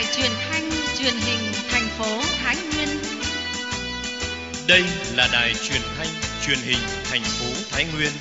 truyền thanh truyền hình thành phố Thái Nguyên. Đây là đài truyền thanh truyền hình thành phố Thái Nguyên.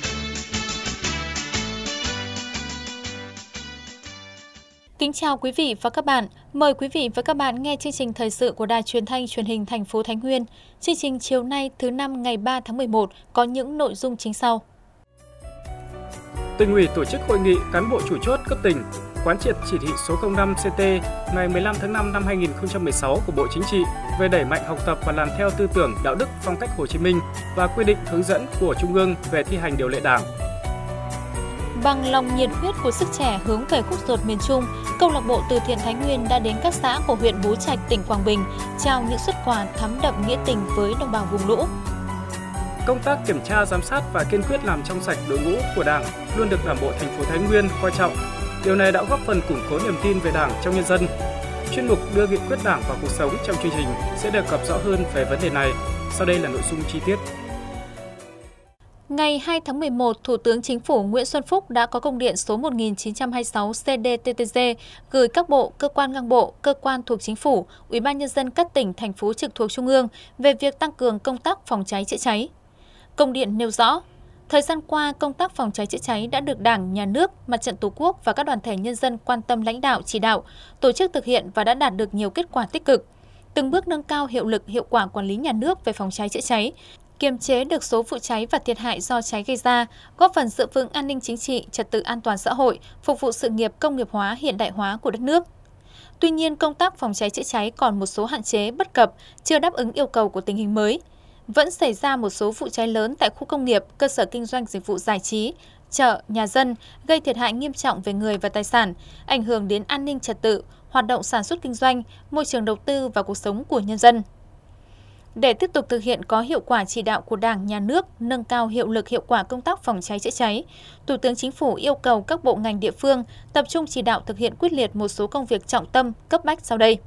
Kính chào quý vị và các bạn. Mời quý vị và các bạn nghe chương trình thời sự của đài truyền thanh truyền hình thành phố Thái Nguyên. Chương trình chiều nay thứ năm ngày 3 tháng 11 có những nội dung chính sau. Tỉnh ủy tổ chức hội nghị cán bộ chủ chốt cấp tỉnh quán triệt chỉ thị số 05 CT ngày 15 tháng 5 năm 2016 của Bộ Chính trị về đẩy mạnh học tập và làm theo tư tưởng đạo đức phong cách Hồ Chí Minh và quy định hướng dẫn của Trung ương về thi hành điều lệ Đảng. Bằng lòng nhiệt huyết của sức trẻ hướng về khúc ruột miền Trung, câu lạc bộ Từ thiện Thái Nguyên đã đến các xã của huyện Bố Trạch, tỉnh Quảng Bình trao những suất quà thắm đậm nghĩa tình với đồng bào vùng lũ. Công tác kiểm tra, giám sát và kiên quyết làm trong sạch đội ngũ của Đảng luôn được Đảng bộ thành phố Thái Nguyên coi trọng. Điều này đã góp phần củng cố niềm tin về Đảng trong nhân dân. Chuyên mục đưa nghị quyết Đảng vào cuộc sống trong chương trình sẽ đề cập rõ hơn về vấn đề này. Sau đây là nội dung chi tiết. Ngày 2 tháng 11, Thủ tướng Chính phủ Nguyễn Xuân Phúc đã có công điện số 1926 CDTTG gửi các bộ, cơ quan ngang bộ, cơ quan thuộc Chính phủ, Ủy ban nhân dân các tỉnh, thành phố trực thuộc Trung ương về việc tăng cường công tác phòng cháy chữa cháy. Công điện nêu rõ, thời gian qua, công tác phòng cháy chữa cháy đã được Đảng, Nhà nước, Mặt trận Tổ quốc và các đoàn thể nhân dân quan tâm lãnh đạo, chỉ đạo, tổ chức thực hiện và đã đạt được nhiều kết quả tích cực. Từng bước nâng cao hiệu lực, hiệu quả quản lý nhà nước về phòng cháy chữa cháy, kiềm chế được số vụ cháy và thiệt hại do cháy gây ra, góp phần giữ vững an ninh chính trị, trật tự an toàn xã hội, phục vụ sự nghiệp công nghiệp hóa, hiện đại hóa của đất nước. Tuy nhiên, công tác phòng cháy chữa cháy còn một số hạn chế, bất cập, chưa đáp ứng yêu cầu của tình hình mới. Vẫn xảy ra một số vụ cháy lớn tại khu công nghiệp, cơ sở kinh doanh dịch vụ giải trí, chợ, nhà dân, gây thiệt hại nghiêm trọng về người và tài sản, ảnh hưởng đến an ninh trật tự, hoạt động sản xuất kinh doanh, môi trường đầu tư và cuộc sống của nhân dân. Để tiếp tục thực hiện có hiệu quả chỉ đạo của Đảng, Nhà nước, nâng cao hiệu lực hiệu quả công tác phòng cháy chữa cháy, Thủ tướng Chính phủ yêu cầu các bộ ngành địa phương tập trung chỉ đạo thực hiện quyết liệt một số công việc trọng tâm, cấp bách sau đây.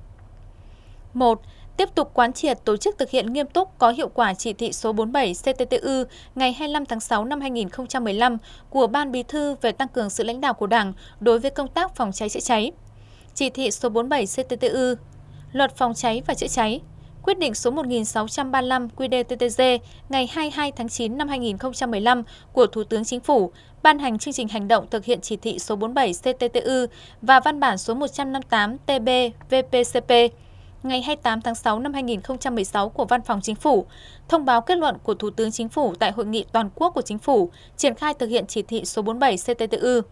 1. Tiếp tục quán triệt tổ chức thực hiện nghiêm túc có hiệu quả chỉ thị số 47 CTTU ngày 25 tháng 6 năm 2015 của Ban Bí thư về tăng cường sự lãnh đạo của Đảng đối với công tác phòng cháy chữa cháy. Chỉ thị số 47 CTTU, Luật phòng cháy và chữa cháy, Quyết định số 1635 QĐ-TTG ngày 22 tháng 9 năm 2015 của Thủ tướng Chính phủ ban hành chương trình hành động thực hiện chỉ thị số 47 CTTU và văn bản số 158 TB-VPCP ngày 28 tháng 6 năm 2016 của Văn phòng Chính phủ, thông báo kết luận của Thủ tướng Chính phủ tại Hội nghị toàn quốc của Chính phủ triển khai thực hiện chỉ thị số 47 CTTU.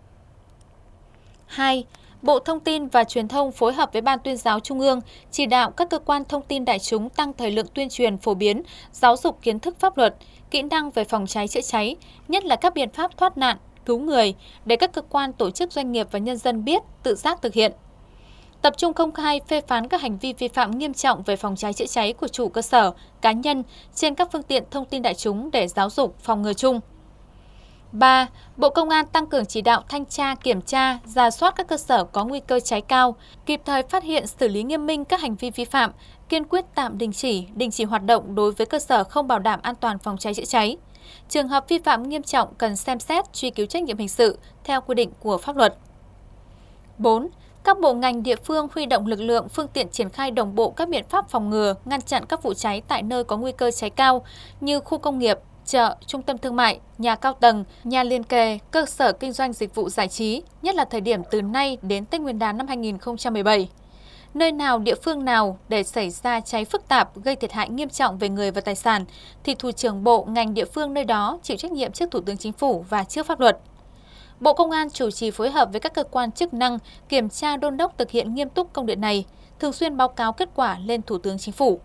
2. Bộ Thông tin và Truyền thông phối hợp với Ban Tuyên giáo Trung ương chỉ đạo các cơ quan thông tin đại chúng tăng thời lượng tuyên truyền phổ biến, giáo dục kiến thức pháp luật, kỹ năng về phòng cháy chữa cháy, nhất là các biện pháp thoát nạn, cứu người để các cơ quan, tổ chức, doanh nghiệp và nhân dân biết, tự giác thực hiện. Tập trung công khai phê phán các hành vi vi phạm nghiêm trọng về phòng cháy chữa cháy của chủ cơ sở, cá nhân trên các phương tiện thông tin đại chúng để giáo dục, phòng ngừa chung. 3. Bộ Công an tăng cường chỉ đạo thanh tra, kiểm tra, rà soát các cơ sở có nguy cơ cháy cao, kịp thời phát hiện xử lý nghiêm minh các hành vi vi phạm, kiên quyết tạm đình chỉ hoạt động đối với cơ sở không bảo đảm an toàn phòng cháy chữa cháy. Trường hợp vi phạm nghiêm trọng cần xem xét truy cứu trách nhiệm hình sự theo quy định của pháp luật. 4. Các bộ ngành địa phương huy động lực lượng, phương tiện triển khai đồng bộ các biện pháp phòng ngừa, ngăn chặn các vụ cháy tại nơi có nguy cơ cháy cao như khu công nghiệp, chợ, trung tâm thương mại, nhà cao tầng, nhà liền kề, cơ sở kinh doanh dịch vụ giải trí, nhất là thời điểm từ nay đến Tết Nguyên đán năm 2017. Nơi nào, địa phương nào để xảy ra cháy phức tạp, gây thiệt hại nghiêm trọng về người và tài sản, thì thủ trưởng bộ, ngành địa phương nơi đó chịu trách nhiệm trước Thủ tướng Chính phủ và trước pháp luật. Bộ Công an chủ trì phối hợp với các cơ quan chức năng, kiểm tra đôn đốc thực hiện nghiêm túc công điện này, thường xuyên báo cáo kết quả lên Thủ tướng Chính phủ.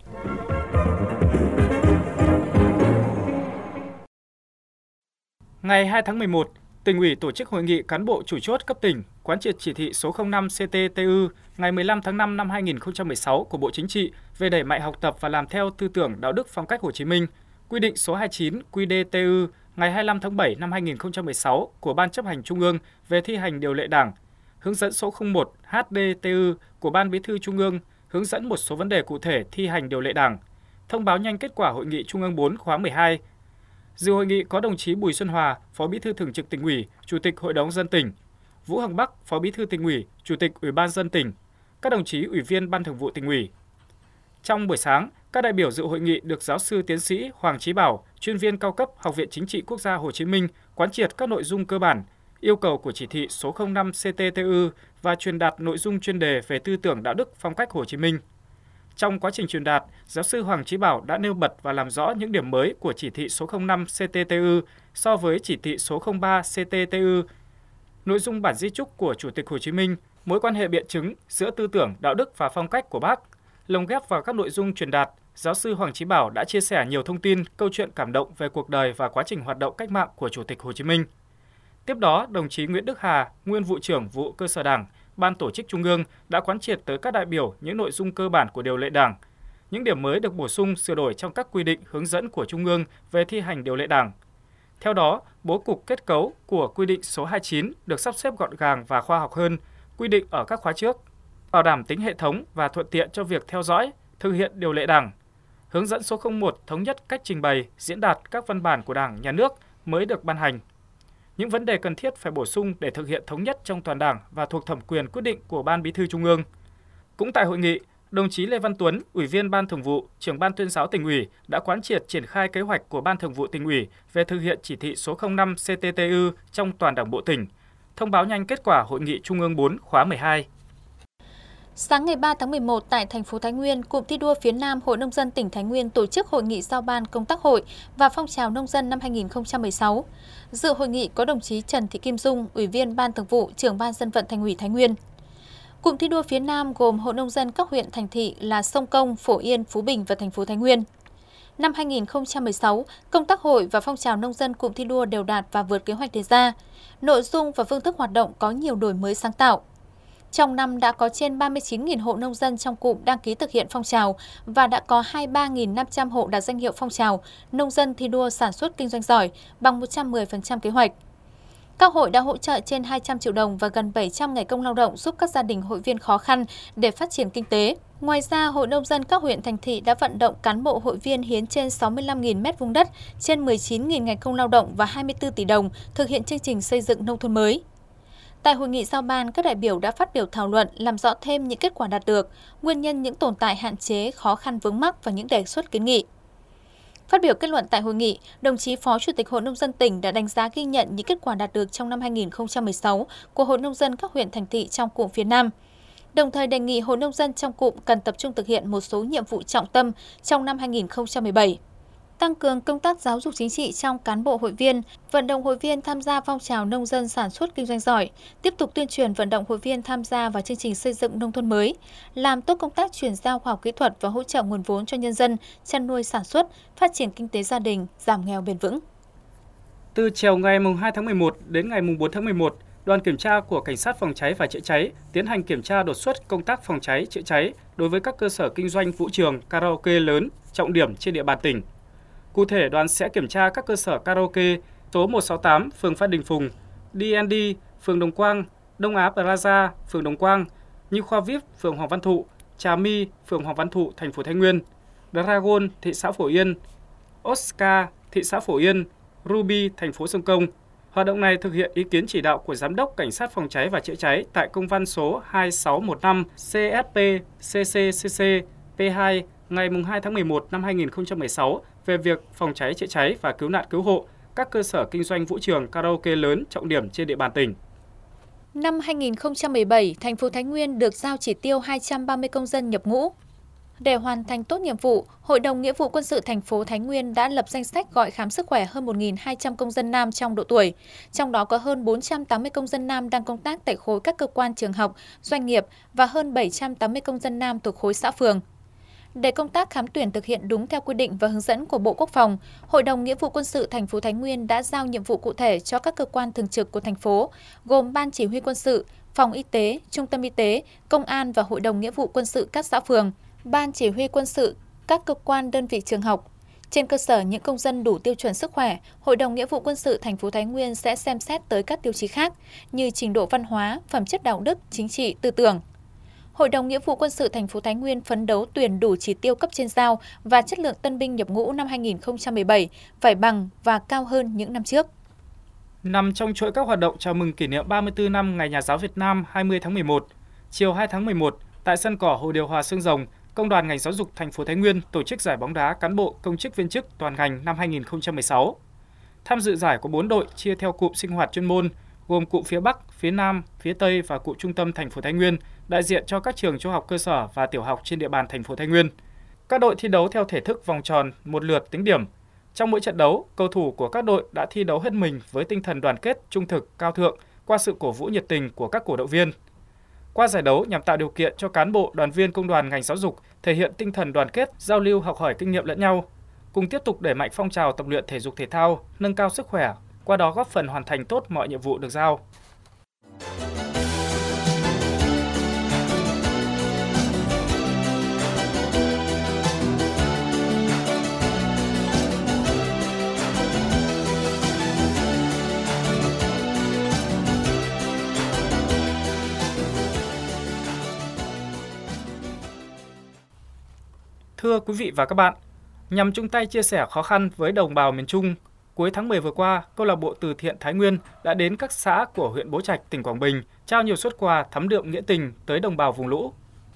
Ngày 2 tháng 11, Tỉnh ủy tổ chức hội nghị cán bộ chủ chốt cấp tỉnh quán triệt chỉ thị số 05 CTTU ngày 15 tháng 5 năm 2016 của Bộ Chính trị về đẩy mạnh học tập và làm theo tư tưởng đạo đức phong cách Hồ Chí Minh, quy định số 29 QĐ-TU ngày 25 tháng 7 năm 2016 của Ban chấp hành Trung ương về thi hành điều lệ Đảng, hướng dẫn số 01 HDTU của Ban Bí thư Trung ương hướng dẫn một số vấn đề cụ thể thi hành điều lệ Đảng, thông báo nhanh kết quả Hội nghị Trung ương 4 khóa 12. Dự hội nghị có đồng chí Bùi Xuân Hòa, Phó Bí thư Thường trực Tỉnh ủy, Chủ tịch Hội đồng nhân dân tỉnh, Vũ Hồng Bắc, Phó Bí thư Tỉnh ủy, Chủ tịch Ủy ban nhân dân tỉnh, các đồng chí Ủy viên Ban Thường vụ Tỉnh ủy. Trong buổi sáng, các đại biểu dự hội nghị được Giáo sư Tiến sĩ Hoàng Chí Bảo, chuyên viên cao cấp Học viện Chính trị Quốc gia Hồ Chí Minh quán triệt các nội dung cơ bản, yêu cầu của chỉ thị số 05 CTTU và truyền đạt nội dung chuyên đề về tư tưởng đạo đức phong cách Hồ Chí Minh. Trong quá trình truyền đạt, Giáo sư Hoàng Chí Bảo đã nêu bật và làm rõ những điểm mới của chỉ thị số 05 CTTU so với chỉ thị số 03 CTTU, nội dung bản di chúc của Chủ tịch Hồ Chí Minh, mối quan hệ biện chứng giữa tư tưởng, đạo đức và phong cách của Bác. Lồng ghép vào các nội dung truyền đạt, Giáo sư Hoàng Chí Bảo đã chia sẻ nhiều thông tin, câu chuyện cảm động về cuộc đời và quá trình hoạt động cách mạng của Chủ tịch Hồ Chí Minh. Tiếp đó, đồng chí Nguyễn Đức Hà, nguyên vụ trưởng vụ cơ sở Đảng, Ban Tổ chức Trung ương đã quán triệt tới các đại biểu những nội dung cơ bản của điều lệ Đảng, những điểm mới được bổ sung sửa đổi trong các quy định hướng dẫn của Trung ương về thi hành điều lệ Đảng. Theo đó, bố cục kết cấu của quy định số 29 được sắp xếp gọn gàng và khoa học hơn, quy định ở các khóa trước, bảo đảm tính hệ thống và thuận tiện cho việc theo dõi, thực hiện điều lệ Đảng. Hướng dẫn số 01 thống nhất cách trình bày, diễn đạt các văn bản của Đảng, Nhà nước mới được ban hành. Những vấn đề cần thiết phải bổ sung để thực hiện thống nhất trong toàn Đảng và thuộc thẩm quyền quyết định của Ban Bí thư Trung ương. Cũng tại hội nghị, đồng chí Lê Văn Tuấn, Ủy viên Ban Thường vụ, Trưởng Ban Tuyên giáo Tỉnh ủy đã quán triệt triển khai kế hoạch của Ban Thường vụ Tỉnh ủy về thực hiện chỉ thị số 05 CTTU trong toàn Đảng bộ tỉnh, thông báo nhanh kết quả Hội nghị Trung ương 4 khóa 12. Sáng ngày 3 tháng 11 tại thành phố Thái Nguyên, Cụm thi đua phía Nam Hội Nông dân tỉnh Thái Nguyên tổ chức hội nghị giao ban công tác hội và phong trào nông dân năm 2016. Dự hội nghị có đồng chí Trần Thị Kim Dung, Ủy viên Ban Thường vụ, Trưởng Ban Dân vận Thành ủy Thái Nguyên. Cụm thi đua phía Nam gồm hội nông dân các huyện thành thị là Sông Công, Phổ Yên, Phú Bình và thành phố Thái Nguyên. Năm 2016, công tác hội và phong trào nông dân cụm thi đua đều đạt và vượt kế hoạch đề ra. Nội dung và phương thức hoạt động có nhiều đổi mới sáng tạo. Trong năm đã có trên 39.000 hộ nông dân trong cụm đăng ký thực hiện phong trào và đã có 23.500 hộ đạt danh hiệu phong trào nông dân thi đua sản xuất kinh doanh giỏi bằng 110% kế hoạch. Các hội đã hỗ trợ trên 200 triệu đồng và gần 700 ngày công lao động giúp các gia đình hội viên khó khăn để phát triển kinh tế. Ngoài ra, Hội nông dân các huyện thành thị đã vận động cán bộ hội viên hiến trên 65.000 mét vuông đất, trên 19.000 ngày công lao động và 24 tỷ đồng thực hiện chương trình xây dựng nông thôn mới. Tại hội nghị giao ban, các đại biểu đã phát biểu thảo luận, làm rõ thêm những kết quả đạt được, nguyên nhân những tồn tại hạn chế, khó khăn vướng mắc và những đề xuất kiến nghị. Phát biểu kết luận tại hội nghị, đồng chí Phó Chủ tịch Hội nông dân tỉnh đã đánh giá ghi nhận những kết quả đạt được trong năm 2016 của Hội nông dân các huyện thành thị trong cụm phía Nam. Đồng thời đề nghị Hội nông dân trong cụm cần tập trung thực hiện một số nhiệm vụ trọng tâm trong năm 2017. Tăng cường công tác giáo dục chính trị trong cán bộ hội viên, vận động hội viên tham gia phong trào nông dân sản xuất kinh doanh giỏi, tiếp tục tuyên truyền vận động hội viên tham gia vào chương trình xây dựng nông thôn mới, làm tốt công tác chuyển giao khoa học kỹ thuật và hỗ trợ nguồn vốn cho nhân dân, chăn nuôi sản xuất, phát triển kinh tế gia đình, giảm nghèo bền vững. Từ chiều ngày 2 tháng 11 đến ngày 4 tháng 11, đoàn kiểm tra của Cảnh sát phòng cháy và chữa cháy tiến hành kiểm tra đột xuất công tác phòng cháy chữa cháy đối với các cơ sở kinh doanh vũ trường, karaoke lớn, trọng điểm trên địa bàn tỉnh. Cụ thể, đoàn sẽ kiểm tra các cơ sở karaoke số 168 phường Phan Đình Phùng, D&D phường Đồng Quang, Đông Á Plaza phường Đồng Quang, Như Khoa VIP phường Hoàng Văn Thụ, Trà My phường Hoàng Văn Thụ, thành phố Thái Nguyên, Dragon thị xã Phổ Yên, Oscar thị xã Phổ Yên, Ruby thành phố Sông Công. Hoạt động này thực hiện ý kiến chỉ đạo của Giám đốc Cảnh sát phòng cháy và chữa cháy tại công văn số 2615 CSP-CCCC P2 ngày 2 tháng 11 năm 2016 về việc phòng cháy chữa cháy và cứu nạn cứu hộ các cơ sở kinh doanh vũ trường karaoke lớn trọng điểm trên địa bàn tỉnh. Năm 2017, thành phố Thái Nguyên được giao chỉ tiêu 230 công dân nhập ngũ. Để hoàn thành tốt nhiệm vụ, Hội đồng Nghĩa vụ Quân sự thành phố Thái Nguyên đã lập danh sách gọi khám sức khỏe hơn 1.200 công dân nam trong độ tuổi, trong đó có hơn 480 công dân nam đang công tác tại khối các cơ quan trường học, doanh nghiệp và hơn 780 công dân nam thuộc khối xã phường. Để công tác khám tuyển thực hiện đúng theo quy định và hướng dẫn của Bộ Quốc phòng, Hội đồng Nghĩa vụ Quân sự thành phố Thái Nguyên đã giao nhiệm vụ cụ thể cho các cơ quan thường trực của thành phố, gồm Ban Chỉ huy Quân sự, Phòng Y tế, Trung tâm Y tế, Công an và Hội đồng Nghĩa vụ Quân sự các xã phường, Ban Chỉ huy Quân sự các cơ quan đơn vị trường học. Trên cơ sở những công dân đủ tiêu chuẩn sức khỏe, Hội đồng Nghĩa vụ Quân sự thành phố Thái Nguyên sẽ xem xét tới các tiêu chí khác như trình độ văn hóa, phẩm chất đạo đức, chính trị, tư tưởng. Hội đồng Nghĩa vụ Quân sự thành phố Thái Nguyên phấn đấu tuyển đủ chỉ tiêu cấp trên giao và chất lượng tân binh nhập ngũ năm 2017 phải bằng và cao hơn những năm trước. Nằm trong chuỗi các hoạt động chào mừng kỷ niệm 34 năm Ngày Nhà giáo Việt Nam 20 tháng 11, chiều 2 tháng 11, Tại sân cỏ Hồ Điều Hòa Xương Rồng, Công đoàn ngành giáo dục thành phố Thái Nguyên tổ chức giải bóng đá cán bộ công chức viên chức toàn ngành năm 2016. Tham dự giải có 4 đội chia theo cụm sinh hoạt chuyên môn, gồm cụm phía Bắc, phía Nam, phía Tây và cụm trung tâm thành phố Thái Nguyên, đại diện cho các trường trung học cơ sở và tiểu học trên địa bàn thành phố Thái Nguyên. Các đội thi đấu theo thể thức vòng tròn, một lượt tính điểm. Trong mỗi trận đấu, cầu thủ của các đội đã thi đấu hết mình với tinh thần đoàn kết, trung thực, cao thượng qua sự cổ vũ nhiệt tình của các cổ động viên. Qua giải đấu nhằm tạo điều kiện cho cán bộ, đoàn viên công đoàn ngành giáo dục thể hiện tinh thần đoàn kết, giao lưu học hỏi kinh nghiệm lẫn nhau, cùng tiếp tục đẩy mạnh phong trào tập luyện thể dục thể thao, nâng cao sức khỏe, qua đó góp phần hoàn thành tốt mọi nhiệm vụ được giao. Thưa quý vị và các bạn, nhằm chung tay chia sẻ khó khăn với đồng bào miền Trung, cuối tháng 10 vừa qua, Câu lạc bộ Từ thiện Thái Nguyên đã đến các xã của huyện Bố Trạch, tỉnh Quảng Bình trao nhiều suất quà thắm đượm nghĩa tình tới đồng bào vùng lũ.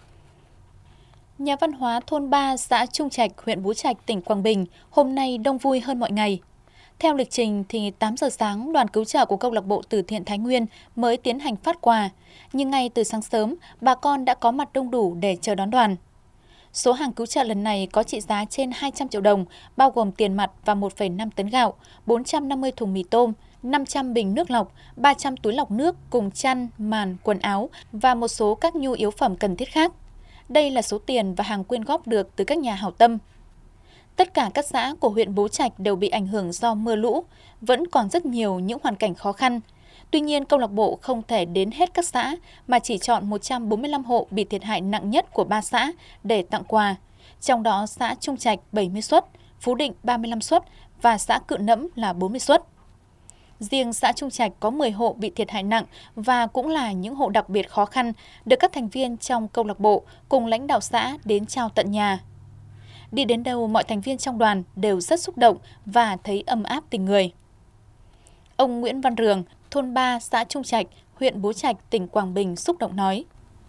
Nhà văn hóa thôn 3, xã Trung Trạch, huyện Bố Trạch, tỉnh Quảng Bình hôm nay đông vui hơn mọi ngày. Theo lịch trình thì 8 giờ sáng, đoàn cứu trợ của Câu lạc bộ Từ thiện Thái Nguyên mới tiến hành phát quà, nhưng ngay từ sáng sớm, bà con đã có mặt đông đủ để chờ đón đoàn. Số hàng cứu trợ lần này có trị giá trên 200 triệu đồng, bao gồm tiền mặt và 1,5 tấn gạo, 450 thùng mì tôm, 500 bình nước lọc, 300 túi lọc nước cùng chăn, màn, quần áo và một số các nhu yếu phẩm cần thiết khác. Đây là số tiền và hàng quyên góp được từ các nhà hảo tâm. Tất cả các xã của huyện Bố Trạch đều bị ảnh hưởng do mưa lũ, vẫn còn rất nhiều những hoàn cảnh khó khăn. Tuy nhiên, câu lạc bộ không thể đến hết các xã mà chỉ chọn 145 hộ bị thiệt hại nặng nhất của 3 xã để tặng quà. Trong đó xã Trung Trạch 70 suất, Phú Định 35 suất và xã Cự Nẫm là 40 suất. Riêng xã Trung Trạch có 10 hộ bị thiệt hại nặng và cũng là những hộ đặc biệt khó khăn được các thành viên trong câu lạc bộ cùng lãnh đạo xã đến trao tận nhà. Đi đến đâu, mọi thành viên trong đoàn đều rất xúc động và thấy ấm áp tình người. Ông Nguyễn Văn Rường, thôn 3, xã Trung Trạch, huyện Bố Trạch, tỉnh Quảng Bình xúc động nói.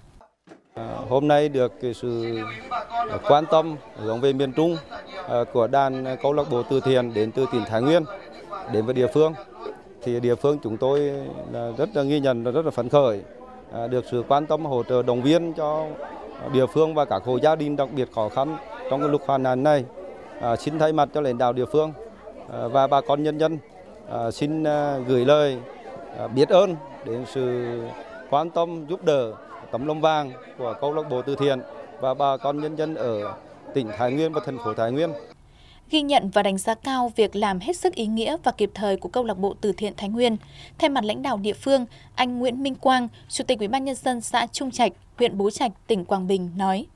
Hôm nay được sự quan tâm hướng về miền Trung của đoàn câu lạc bộ từ thiện đến từ tỉnh Thái Nguyên đến với địa phương, thì địa phương chúng tôi rất là ghi nhận, rất là phấn khởi được sự quan tâm hỗ trợ động viên cho địa phương và các hộ gia đình đặc biệt khó khăn trong cái lúc hoạn nạn này. Xin thay mặt cho lãnh đạo địa phương và bà con nhân dân xin gửi lời biết ơn đến sự quan tâm giúp đỡ tấm lòng vàng của câu lạc bộ từ thiện và bà con nhân dân ở tỉnh Thái Nguyên và thành phố Thái Nguyên. Ghi nhận và đánh giá cao việc làm hết sức ý nghĩa và kịp thời của câu lạc bộ Từ thiện Thái Nguyên. Thay mặt lãnh đạo địa phương, anh Nguyễn Minh Quang, Chủ tịch Ủy ban nhân dân xã Trung Trạch, huyện Bố Trạch, tỉnh Quảng Bình nói: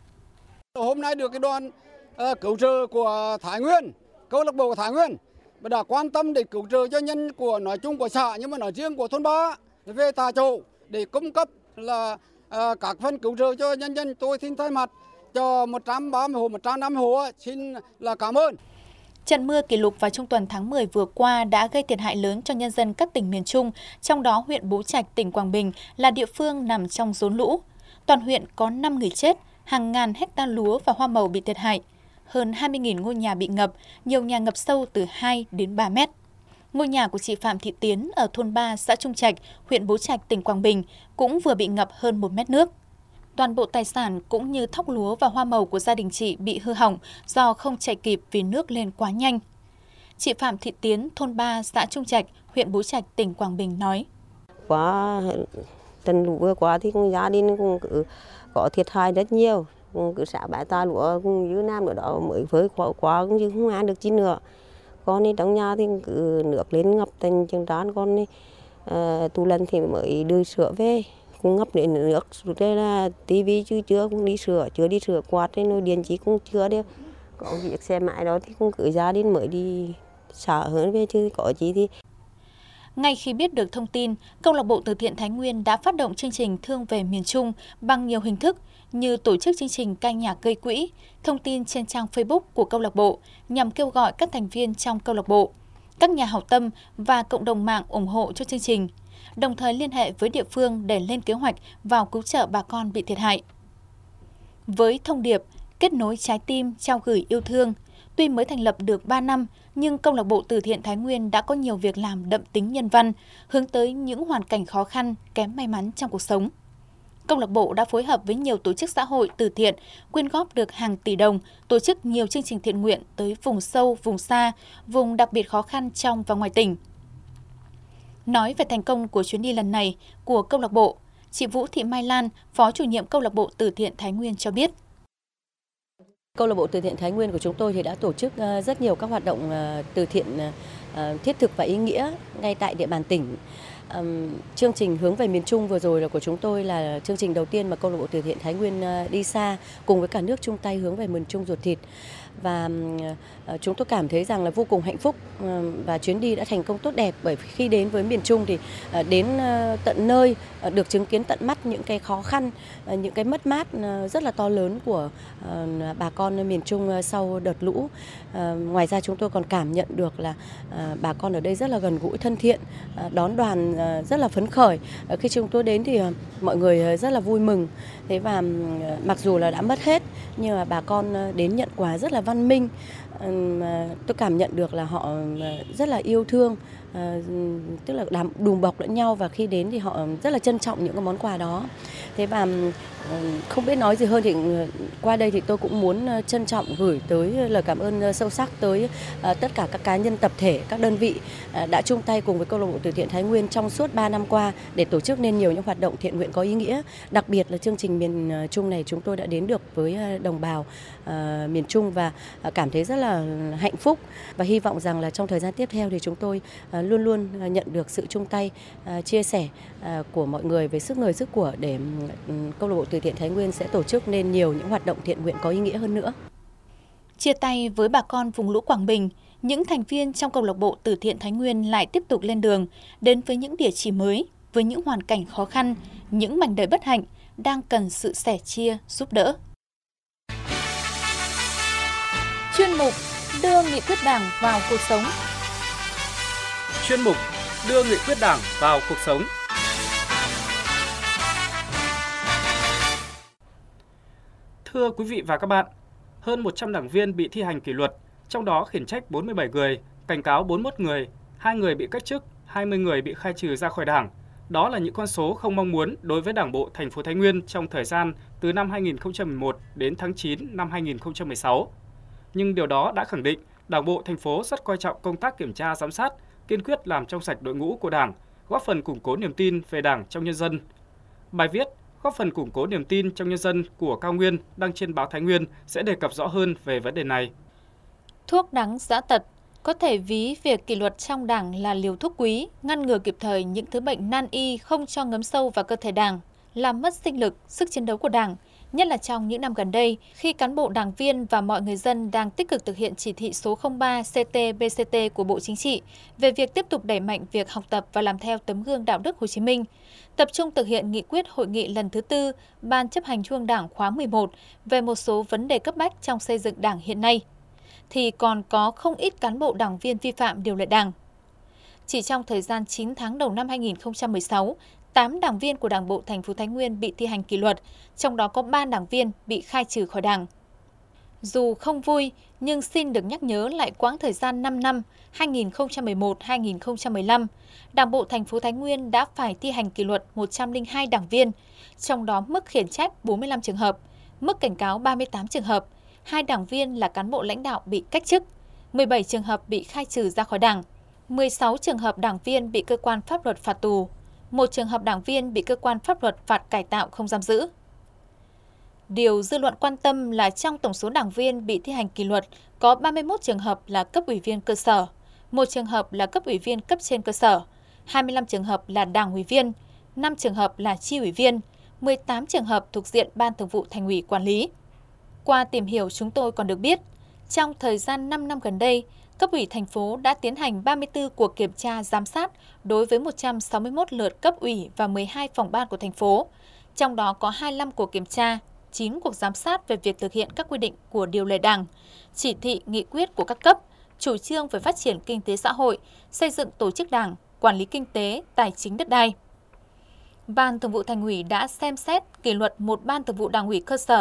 Hôm nay được cái đoàn cứu trợ của Thái Nguyên, câu lạc bộ Thái Nguyên đã quan tâm để cứu trợ cho nhân của nói chung của xã, nhưng mà nói riêng của thôn 3 về tại chỗ để cung cấp là các phần cứu trợ cho nhân dân. Tôi xin thay mặt cho 130 hộ, 150 hộ xin là cảm ơn. Trận mưa kỷ lục vào trung tuần tháng 10 vừa qua đã gây thiệt hại lớn cho nhân dân các tỉnh miền Trung, trong đó huyện Bố Trạch, tỉnh Quảng Bình là địa phương nằm trong rốn lũ. Toàn huyện có 5 người chết, hàng ngàn hecta lúa và hoa màu bị thiệt hại. Hơn 20.000 ngôi nhà bị ngập, nhiều nhà ngập sâu từ 2 đến 3 mét. Ngôi nhà của chị Phạm Thị Tiến ở thôn 3, xã Trung Trạch, huyện Bố Trạch, tỉnh Quảng Bình cũng vừa bị ngập hơn 1 mét nước. Toàn bộ tài sản cũng như thóc lúa và hoa màu của gia đình chị bị hư hỏng do không chạy kịp vì nước lên quá nhanh. Chị Phạm Thị Tiến, thôn 3, xã Trung Trạch, huyện Bố Trạch, tỉnh Quảng Bình nói: Qua trận lũ vừa qua thì gia đình cũng có thiệt hại rất nhiều. Cứ xã bãi ta lúa cũng dưới nam nữa đó mới với quá cũng như không ăn được chi nữa. Con đi trong nhà thì cứ nước lên ngập thành chân trán, con đi tu lần thì mới đưa sữa về. Cũng ngập đến nước, đây là tivi chưa cũng đi sửa, chưa đi sửa quạt, nồi điện chỉ cũng chưa được. Có việc xe máy đó thì cũng cứ gia đình mới đi xả hơn về chứ có gì thì. Ngay khi biết được thông tin, Câu lạc bộ Từ thiện Thái Nguyên đã phát động chương trình Thương về miền Trung bằng nhiều hình thức như tổ chức chương trình canh nhạc gây quỹ, thông tin trên trang Facebook của câu lạc bộ nhằm kêu gọi các thành viên trong câu lạc bộ, các nhà hảo tâm và cộng đồng mạng ủng hộ cho chương trình, đồng thời liên hệ với địa phương để lên kế hoạch vào cứu trợ bà con bị thiệt hại. Với thông điệp kết nối trái tim trao gửi yêu thương, tuy mới thành lập được 3 năm, nhưng câu lạc bộ từ thiện Thái Nguyên đã có nhiều việc làm đậm tính nhân văn, hướng tới những hoàn cảnh khó khăn, kém may mắn trong cuộc sống. Câu lạc bộ đã phối hợp với nhiều tổ chức xã hội từ thiện, quyên góp được hàng tỷ đồng, tổ chức nhiều chương trình thiện nguyện tới vùng sâu, vùng xa, vùng đặc biệt khó khăn trong và ngoài tỉnh. Nói về thành công của chuyến đi lần này của câu lạc bộ, chị Vũ Thị Mai Lan, Phó chủ nhiệm câu lạc bộ từ thiện Thái Nguyên cho biết. Câu lạc bộ từ thiện Thái Nguyên của chúng tôi thì đã tổ chức rất nhiều các hoạt động từ thiện thiết thực và ý nghĩa ngay tại địa bàn tỉnh. Chương trình hướng về miền Trung vừa rồi là của chúng tôi là chương trình đầu tiên mà câu lạc bộ từ thiện Thái Nguyên đi xa cùng với cả nước chung tay hướng về miền Trung ruột thịt. Và chúng tôi cảm thấy rằng là vô cùng hạnh phúc và chuyến đi đã thành công tốt đẹp, bởi khi đến với miền Trung thì đến tận nơi được chứng kiến tận mắt những cái khó khăn, những cái mất mát rất là to lớn của bà con miền Trung sau đợt lũ. Ngoài ra chúng tôi còn cảm nhận được là bà con ở đây rất là gần gũi, thân thiện, đón đoàn rất là phấn khởi. Khi chúng tôi đến thì mọi người rất là vui mừng. Thế và mặc dù là đã mất hết nhưng mà bà con đến nhận quà rất là văn minh. Tôi cảm nhận được là họ rất là yêu thương, tức là đùm bọc lẫn nhau, và khi đến thì họ rất là trân trọng những cái món quà đó. Thế và không biết nói gì hơn thì qua đây thì tôi cũng muốn trân trọng gửi tới lời cảm ơn sâu sắc tới tất cả các cá nhân, tập thể, các đơn vị đã chung tay cùng với câu lạc bộ từ thiện Thái Nguyên trong suốt 3 năm qua để tổ chức nên nhiều những hoạt động thiện nguyện có ý nghĩa. Đặc biệt là chương trình miền Trung này chúng tôi đã đến được với đồng bào miền Trung và cảm thấy rất là hạnh phúc, và hy vọng rằng là trong thời gian tiếp theo thì chúng tôi luôn luôn nhận được sự chung tay, chia sẻ của mọi người về sức người sức của để câu lạc bộ từ thiện Thái Nguyên sẽ tổ chức nên nhiều những hoạt động thiện nguyện có ý nghĩa hơn nữa. Chia tay với bà con vùng lũ Quảng Bình, những thành viên trong câu lạc bộ từ thiện Thái Nguyên lại tiếp tục lên đường, đến với những địa chỉ mới, với những hoàn cảnh khó khăn, những mảnh đời bất hạnh đang cần sự sẻ chia, giúp đỡ. Chuyên mục đưa nghị quyết Đảng vào cuộc sống. Chuyên mục đưa nghị quyết Đảng vào cuộc sống. Thưa quý vị và các bạn, hơn 100 đảng viên bị thi hành kỷ luật, trong đó khiển trách 47 người, cảnh cáo 41 người, 2 người bị cách chức, 20 người bị khai trừ ra khỏi Đảng. Đó là những con số không mong muốn đối với Đảng bộ thành phố Thái Nguyên trong thời gian từ năm 2011 đến tháng 9 năm 2016. Nhưng điều đó đã khẳng định Đảng bộ thành phố rất coi trọng công tác kiểm tra giám sát, kiên quyết làm trong sạch đội ngũ của Đảng, góp phần củng cố niềm tin về Đảng trong nhân dân. Bài viết góp phần củng cố niềm tin trong nhân dân của Cao Nguyên đăng trên báo Thái Nguyên sẽ đề cập rõ hơn về vấn đề này. Thuốc đắng dã tật, có thể ví việc kỷ luật trong Đảng là liều thuốc quý, ngăn ngừa kịp thời những thứ bệnh nan y không cho ngấm sâu vào cơ thể Đảng, làm mất sinh lực, sức chiến đấu của Đảng, nhất là trong những năm gần đây, khi cán bộ đảng viên và mọi người dân đang tích cực thực hiện chỉ thị số 03 CT-BCT của Bộ Chính trị về việc tiếp tục đẩy mạnh việc học tập và làm theo tấm gương đạo đức Hồ Chí Minh, tập trung thực hiện nghị quyết hội nghị lần thứ 4 Ban chấp hành Trung ương Đảng khóa 11 về một số vấn đề cấp bách trong xây dựng Đảng hiện nay, thì còn có không ít cán bộ đảng viên vi phạm điều lệ Đảng. Chỉ trong thời gian 9 tháng đầu năm 2016, 8 đảng viên của Đảng bộ thành phố Thái Nguyên bị thi hành kỷ luật, trong đó có 3 đảng viên bị khai trừ khỏi Đảng. Dù không vui, nhưng xin được nhắc nhớ lại quãng thời gian 5 năm 2011-2015, Đảng bộ thành phố Thái Nguyên đã phải thi hành kỷ luật 102 đảng viên, trong đó mức khiển trách 45 trường hợp, mức cảnh cáo 38 trường hợp, 2 đảng viên là cán bộ lãnh đạo bị cách chức, 17 trường hợp bị khai trừ ra khỏi Đảng, 16 trường hợp đảng viên bị cơ quan pháp luật phạt tù, 1 trường hợp đảng viên bị cơ quan pháp luật phạt cải tạo không giam giữ. Điều dư luận quan tâm là trong tổng số đảng viên bị thi hành kỷ luật có 31 trường hợp là cấp ủy viên cơ sở, 1 trường hợp là cấp ủy viên cấp trên cơ sở, 25 trường hợp là đảng ủy viên, 5 trường hợp là chi ủy viên, 18 trường hợp thuộc diện Ban Thường vụ Thành ủy quản lý. Qua tìm hiểu chúng tôi còn được biết, trong thời gian 5 năm gần đây, cấp ủy thành phố đã tiến hành 34 cuộc kiểm tra giám sát đối với 161 lượt cấp ủy và 12 phòng ban của thành phố. Trong đó có 25 cuộc kiểm tra, 9 cuộc giám sát về việc thực hiện các quy định của điều lệ Đảng, chỉ thị, nghị quyết của các cấp, chủ trương về phát triển kinh tế xã hội, xây dựng tổ chức Đảng, quản lý kinh tế, tài chính đất đai. Ban Thường vụ Thành ủy đã xem xét kỷ luật 1 ban Thường vụ Đảng ủy cơ sở,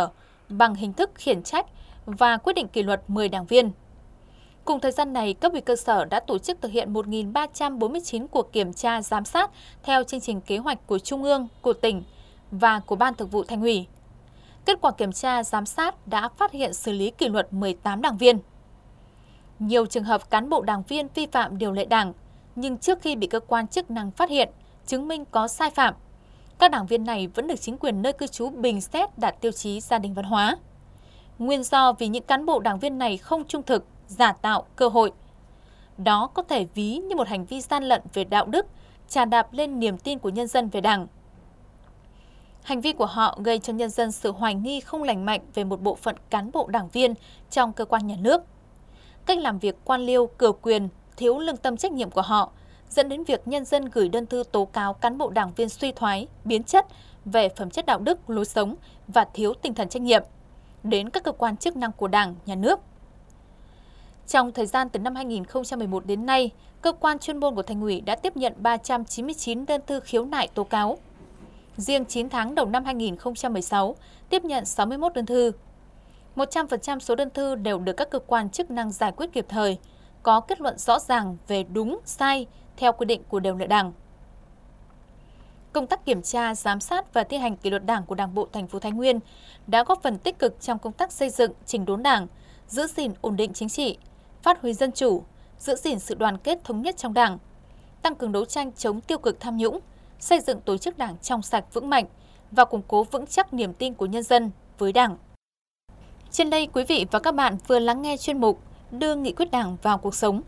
bằng hình thức khiển trách và quyết định kỷ luật 10 đảng viên. Cùng thời gian này, cấp ủy cơ sở đã tổ chức thực hiện 1.349 cuộc kiểm tra giám sát theo chương trình kế hoạch của Trung ương, của tỉnh và của Ban Thường vụ Thành ủy. Kết quả kiểm tra giám sát đã phát hiện xử lý kỷ luật 18 đảng viên. Nhiều trường hợp cán bộ đảng viên vi phạm điều lệ đảng, nhưng trước khi bị cơ quan chức năng phát hiện, chứng minh có sai phạm, các đảng viên này vẫn được chính quyền nơi cư trú bình xét đạt tiêu chí gia đình văn hóa. Nguyên do vì những cán bộ đảng viên này không trung thực, giả tạo cơ hội. Đó có thể ví như một hành vi gian lận về đạo đức, chà đạp lên niềm tin của nhân dân về Đảng. Hành vi của họ gây cho nhân dân sự hoài nghi không lành mạnh về một bộ phận cán bộ đảng viên trong cơ quan nhà nước. Cách làm việc quan liêu, cửa quyền, thiếu lương tâm trách nhiệm của họ dẫn đến việc nhân dân gửi đơn thư tố cáo cán bộ đảng viên suy thoái, biến chất về phẩm chất đạo đức, lối sống và thiếu tinh thần trách nhiệm đến các cơ quan chức năng của Đảng, Nhà nước. Trong thời gian từ năm 2011 đến nay, cơ quan chuyên môn của Thành ủy đã tiếp nhận 399 đơn thư khiếu nại tố cáo. Riêng 9 tháng đầu năm 2016, tiếp nhận 61 đơn thư. 100% số đơn thư đều được các cơ quan chức năng giải quyết kịp thời, có kết luận rõ ràng về đúng, sai theo quy định của điều lệ Đảng. Công tác kiểm tra, giám sát và thi hành kỷ luật Đảng của Đảng bộ thành phố Thái Nguyên đã góp phần tích cực trong công tác xây dựng, chỉnh đốn Đảng, giữ gìn ổn định chính trị, phát huy dân chủ, giữ gìn sự đoàn kết thống nhất trong Đảng, tăng cường đấu tranh chống tiêu cực tham nhũng, xây dựng tổ chức Đảng trong sạch vững mạnh và củng cố vững chắc niềm tin của nhân dân với Đảng. Trên đây, quý vị và các bạn vừa lắng nghe chuyên mục Đưa nghị quyết Đảng vào cuộc sống.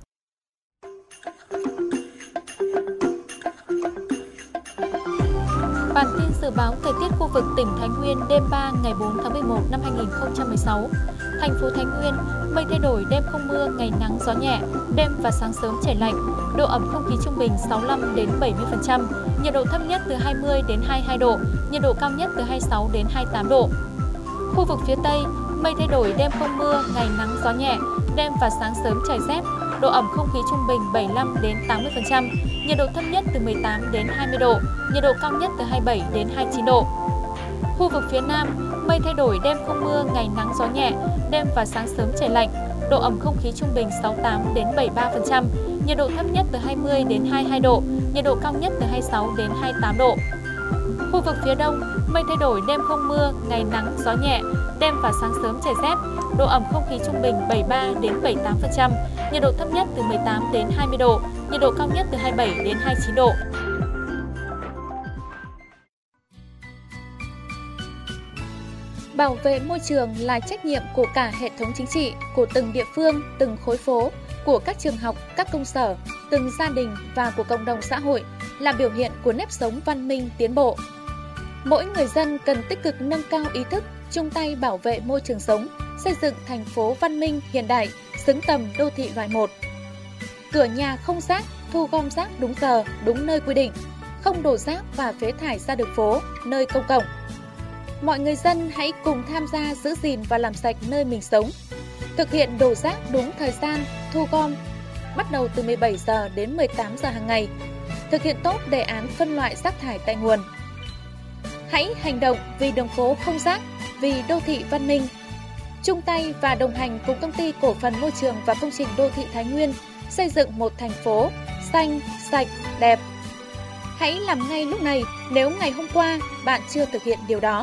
Bản tin dự báo thời tiết khu vực tỉnh Thái Nguyên đêm 3 ngày 4 tháng 11 năm 2016. Thành phố Thái Nguyên, mây thay đổi, đêm không mưa, ngày nắng gió nhẹ, đêm và sáng sớm trời lạnh, độ ẩm không khí trung bình 65 đến 70%, nhiệt độ thấp nhất từ 20 đến 22 độ, nhiệt độ cao nhất từ 26 đến 28 độ. Khu vực phía Tây, mây thay đổi, đêm không mưa, ngày nắng gió nhẹ, đêm và sáng sớm trời rét, độ ẩm không khí trung bình 75 đến 80%, nhiệt độ thấp nhất từ 18 đến 20 độ, nhiệt độ cao nhất từ 27 đến 29 độ. Khu vực phía Nam, mây thay đổi, đêm không mưa, ngày nắng gió nhẹ, đêm và sáng sớm trời lạnh, độ ẩm không khí trung bình 68 đến 73%, nhiệt độ thấp nhất từ 20 đến 22 độ, nhiệt độ cao nhất từ 26 đến 28 độ. Khu vực phía Đông, mây thay đổi, đêm không mưa, ngày nắng gió nhẹ, đêm và sáng sớm trời rét, độ ẩm không khí trung bình 73 đến 78%, nhiệt độ thấp nhất từ 18 đến 20 độ, nhiệt độ cao nhất từ 27 đến 29 độ. Bảo vệ môi trường là trách nhiệm của cả hệ thống chính trị, của từng địa phương, từng khối phố, của các trường học, các công sở, từng gia đình và của cộng đồng xã hội, là biểu hiện của nếp sống văn minh tiến bộ. Mỗi người dân cần tích cực nâng cao ý thức, chung tay bảo vệ môi trường sống, xây dựng thành phố văn minh hiện đại, xứng tầm đô thị loại 1. Cửa nhà không rác, thu gom rác đúng giờ, đúng nơi quy định, không đổ rác và phế thải ra đường phố, nơi công cộng. Mọi người dân hãy cùng tham gia giữ gìn và làm sạch nơi mình sống. Thực hiện đổ rác đúng thời gian, thu gom, bắt đầu từ 17 giờ đến 18 giờ hàng ngày. Thực hiện tốt đề án phân loại rác thải tại nguồn. Hãy hành động vì đường phố không rác, vì đô thị văn minh. Chung tay và đồng hành cùng Công ty Cổ phần Môi trường và Công trình Đô thị Thái Nguyên xây dựng một thành phố xanh, sạch, đẹp. Hãy làm ngay lúc này nếu ngày hôm qua bạn chưa thực hiện điều đó.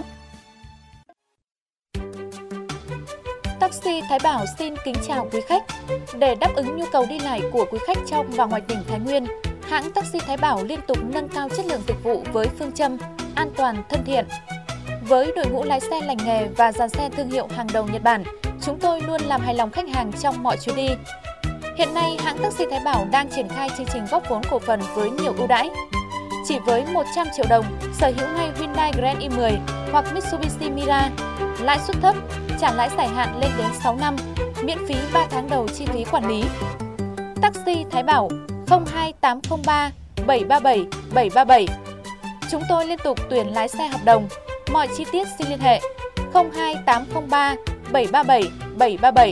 Taxi Thái Bảo xin kính chào quý khách. Để đáp ứng nhu cầu đi lại của quý khách trong và ngoài tỉnh Thái Nguyên, hãng Taxi Thái Bảo liên tục nâng cao chất lượng dịch vụ với phương châm an toàn, thân thiện. Với đội ngũ lái xe lành nghề và dàn xe thương hiệu hàng đầu Nhật Bản, chúng tôi luôn làm hài lòng khách hàng trong mọi chuyến đi. Hiện nay, hãng Taxi Thái Bảo đang triển khai chương trình góp vốn cổ phần với nhiều ưu đãi. Chỉ với 100 triệu đồng, sở hữu ngay Hyundai Grand i10 hoặc Mitsubishi Mira, lãi suất thấp, trả lãi dài hạn lên đến 6 năm, miễn phí 3 tháng đầu chi phí quản lý. Taxi Thái Bảo 02803 737 737. Chúng tôi liên tục tuyển lái xe hợp đồng. Mọi chi tiết xin liên hệ 02803 737 737.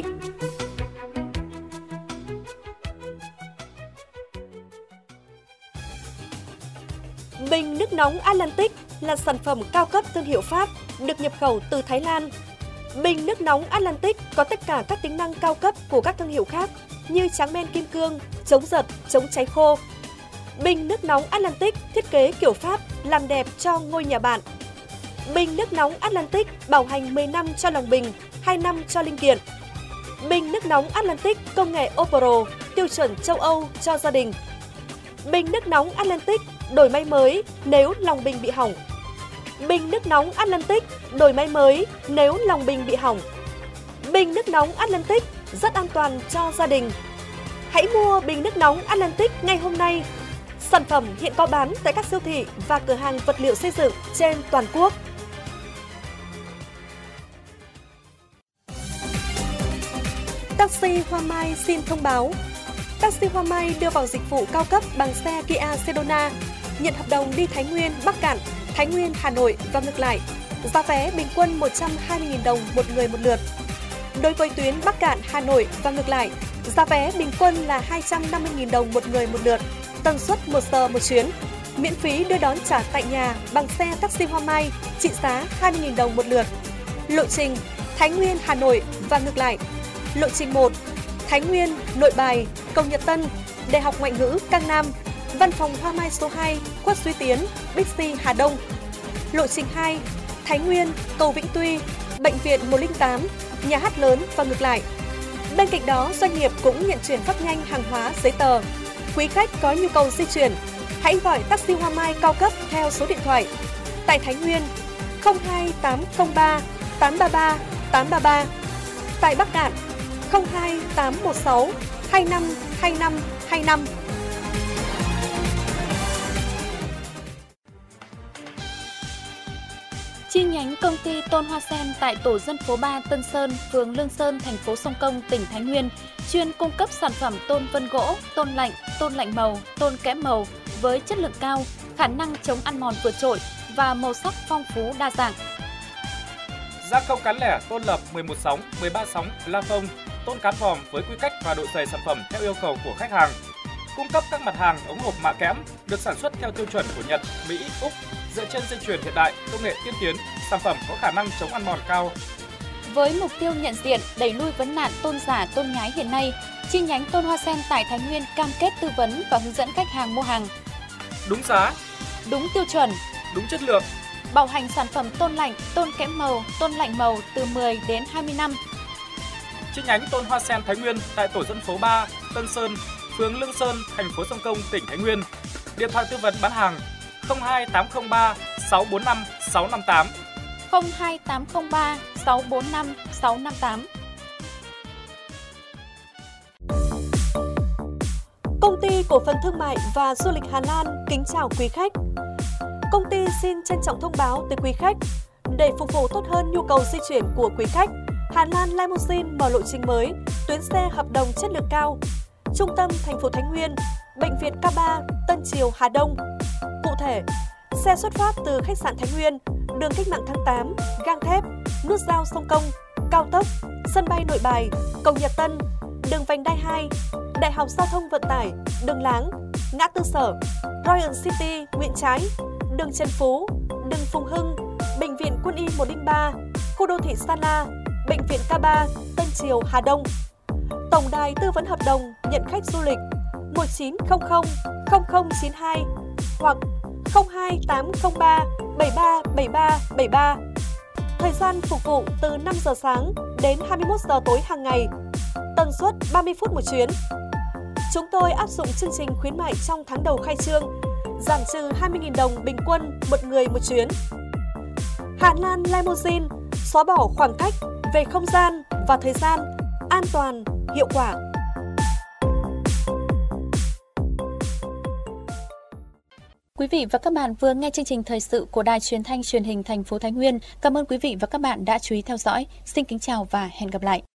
Bình nước nóng Atlantic là sản phẩm cao cấp thương hiệu Pháp được nhập khẩu từ Thái Lan. Bình nước nóng Atlantic có tất cả các tính năng cao cấp của các thương hiệu khác như tráng men kim cương, chống giật, chống cháy khô. Bình nước nóng Atlantic thiết kế kiểu Pháp làm đẹp cho ngôi nhà bạn. Bình nước nóng Atlantic bảo hành 10 năm cho lòng bình, 2 năm cho linh kiện. Bình nước nóng Atlantic công nghệ Opro, tiêu chuẩn châu Âu cho gia đình. Bình nước nóng Atlantic đổi máy mới nếu lòng bình bị hỏng. Bình nước nóng Atlantic đổi máy mới nếu lòng bình bị hỏng. Bình nước nóng Atlantic rất an toàn cho gia đình. Hãy mua bình nước nóng Atlantic ngay hôm nay. Sản phẩm hiện có bán tại các siêu thị và cửa hàng vật liệu xây dựng trên toàn quốc. Taxi Hoa Mai xin thông báo. Taxi Hoa Mai đưa vào dịch vụ cao cấp bằng xe Kia Sedona, nhận hợp đồng đi Thái Nguyên, Bắc Kạn, Thái Nguyên, Hà Nội và ngược lại. Giá vé bình quân 120.000 đồng một người một lượt. Đối với tuyến Bắc Kạn, Hà Nội và ngược lại, giá vé bình quân là 250.000 đồng một người một lượt, tần suất 1 giờ một chuyến. Miễn phí đưa đón trả tại nhà bằng xe taxi Hoa Mai trị giá 20.000 đồng một lượt. Lộ trình Thái Nguyên, Hà Nội và ngược lại. Lộ trình 1, Thái Nguyên, Nội Bài, Cầu Nhật Tân, Đại học Ngoại ngữ Cang Nam, Văn phòng Hoa Mai số 2, Khuất Duy Tiến, Bixi Hà Đông. Lộ trình 2, Thái Nguyên, Cầu Vĩnh Tuy, Bệnh viện 108, Nhà hát lớn và ngược lại. Bên cạnh đó, doanh nghiệp cũng nhận chuyển phát nhanh hàng hóa, giấy tờ. Quý khách có nhu cầu di chuyển, hãy gọi taxi Hoa Mai cao cấp theo số điện thoại. Tại Thái Nguyên, 02803 833 833. Tại Bắc Kạn, 02816 252525. Chi nhánh công ty Tôn Hoa Sen tại tổ dân phố 3 Tân Sơn, phường Lương Sơn, thành phố Sông Công, tỉnh Thái Nguyên, chuyên cung cấp sản phẩm tôn vân gỗ, tôn lạnh màu, tôn kẽm màu với chất lượng cao, khả năng chống ăn mòn vượt trội và màu sắc phong phú đa dạng. Gia công cán lẻ tôn lập 11 sóng, 13 sóng, la phông, tôn cán vòm với quy cách và độ dày sản phẩm theo yêu cầu của khách hàng. Cung cấp các mặt hàng ống hộp mạ kẽm được sản xuất theo tiêu chuẩn của Nhật, Mỹ, Úc, dựa trên dây chuyền hiện đại, công nghệ tiên tiến, sản phẩm có khả năng chống ăn mòn cao. Với mục tiêu nhận diện, đẩy lui vấn nạn tôn giả, tôn nhái hiện nay, chi nhánh Tôn Hoa Sen tại Thái Nguyên cam kết tư vấn và hướng dẫn khách hàng mua hàng đúng giá, đúng tiêu chuẩn, đúng chất lượng. bảo hành sản phẩm tôn lạnh, tôn kẽm màu, tôn lạnh màu từ 10 đến 20 năm. Chi nhánh Tôn Hoa Sen Thái Nguyên tại tổ dân phố 3, Tân Sơn, phường Lương Sơn, thành phố Sông Công, tỉnh Thái Nguyên. Điện thoại tư vấn bán hàng 02803 645 658. 02803 645 658. Công ty Cổ phần Thương mại và Du lịch Hà Lan kính chào quý khách. Công ty xin trân trọng thông báo tới quý khách, để phục vụ tốt hơn nhu cầu di chuyển của quý khách, Hà Lan Limousine mở lộ trình mới, tuyến xe hợp đồng chất lượng cao. Trung tâm thành phố Thái Nguyên, Bệnh viện K3, Tân Triều, Hà Đông. Cụ thể, xe xuất phát từ khách sạn Thái Nguyên, đường Cách mạng tháng 8, gang thép, nút giao Sông Công, cao tốc, sân bay Nội Bài, cầu Nhật Tân, đường vành đai 2, Đại học Giao thông Vận tải, đường Láng, ngã tư Sở, Royal City, Nguyễn Trãi, đường Trần Phú, đường Phùng Hưng, Bệnh viện Quân y 103, khu đô thị Sa La, Bệnh viện K3, Tân Triều, Hà Đông. Tổng đài tư vấn hợp đồng nhận khách du lịch 1900 0092 hoặc 02803 737373. Thời gian phục vụ từ 5 giờ sáng đến 21 giờ tối hàng ngày. Tần suất 30 phút một chuyến. Chúng tôi áp dụng chương trình khuyến mại trong tháng đầu khai trương, giảm trừ 20.000 đồng bình quân một người một chuyến. Hà Lan Limousine xóa bỏ khoảng cách về không gian và thời gian, an toàn, hiệu quả. Quý vị và các bạn vừa nghe chương trình thời sự của Đài Truyền thanh Truyền hình thành phố Thái Nguyên. Cảm ơn quý vị và các bạn đã chú ý theo dõi. Xin kính chào và hẹn gặp lại.